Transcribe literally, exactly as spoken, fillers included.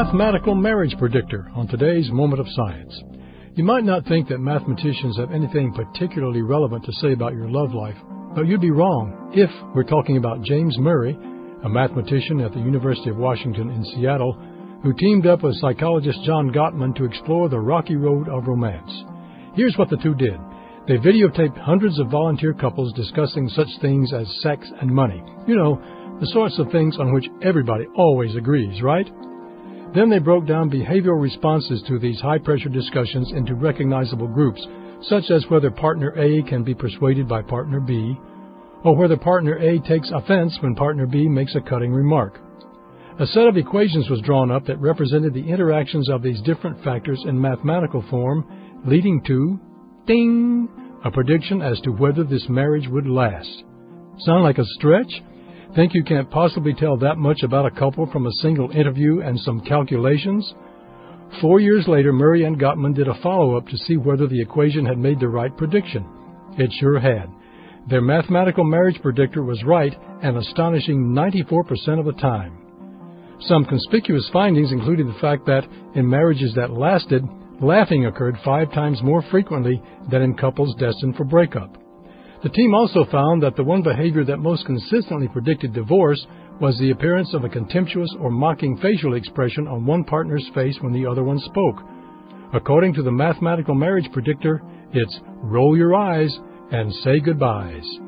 mathematical marriage predictor on today's Moment of Science. You might not think that mathematicians have anything particularly relevant to say about your love life, but you'd be wrong if we're talking about James Murray, a mathematician at the University of Washington in Seattle, who teamed up with psychologist John Gottman to explore the rocky road of romance. Here's what the two did. They videotaped hundreds of volunteer couples discussing such things as sex and money. You know, the sorts of things on which everybody always agrees, right? Then they broke down behavioral responses to these high-pressure discussions into recognizable groups, such as whether partner A can be persuaded by partner B, or whether partner A takes offense when partner B makes a cutting remark. A set of equations was drawn up that represented the interactions of these different factors in mathematical form, leading to, ding, a prediction as to whether this marriage would last. Sound like a stretch? Think you can't possibly tell that much about a couple from a single interview and some calculations? Four years later, Murray and Gottman did a follow-up to see whether the equation had made the right prediction. It sure had. Their mathematical marriage predictor was right an astonishing ninety-four percent of the time. Some conspicuous findings included the fact that in marriages that lasted, laughing occurred five times more frequently than in couples destined for breakup. The team also found that the one behavior that most consistently predicted divorce was the appearance of a contemptuous or mocking facial expression on one partner's face when the other one spoke. According to the mathematical marriage predictor, it's roll your eyes and say goodbyes.